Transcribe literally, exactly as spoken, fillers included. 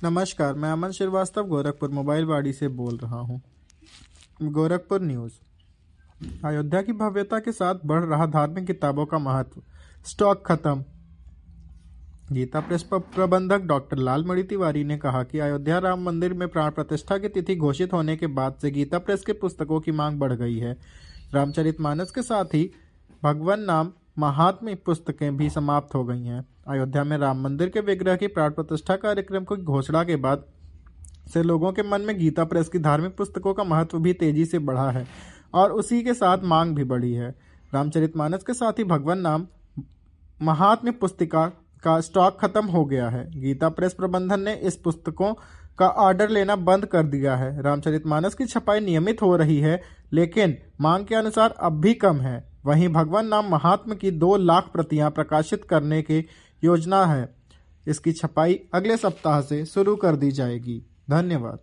नमस्कार, मैं अमन श्रीवास्तव गोरखपुर मोबाइल वाड़ी से बोल रहा हूँ। गोरखपुर न्यूज़। अयोध्या की भव्यता के साथ बढ़ रहा धार्मिक किताबों का महत्व, स्टॉक खत्म। गीता प्रेस प्रबंधक डॉक्टर लालमणि तिवारी ने कहा कि अयोध्या राम मंदिर में प्राण प्रतिष्ठा की तिथि घोषित होने के बाद से गीता प्रेस के पुस्तकों की मांग बढ़ गई है। रामचरितमानस के साथ ही भगवन नाम महात्म्य पुस्तकें भी समाप्त हो गई हैं। अयोध्या में राम मंदिर के विग्रह की प्राण प्रतिष्ठा कार्यक्रम की घोषणा के बाद से लोगों के मन में गीता प्रेस की धार्मिक पुस्तकों का महत्व भी तेजी से बढ़ा है और उसी के साथ मांग भी बढ़ी है। रामचरितमानस के साथ ही भगवन नाम महात्म्य पुस्तिका का स्टॉक खत्म हो गया है। गीता प्रेस प्रबंधन ने इस पुस्तकों का ऑर्डर लेना बंद कर दिया है। रामचरितमानस की छपाई नियमित हो रही है, लेकिन मांग के अनुसार अब भी कम है। वहीं भगवन नाम महात्म्य की दो लाख प्रतियां प्रकाशित करने की योजना है। इसकी छपाई अगले सप्ताह से शुरू कर दी जाएगी। धन्यवाद।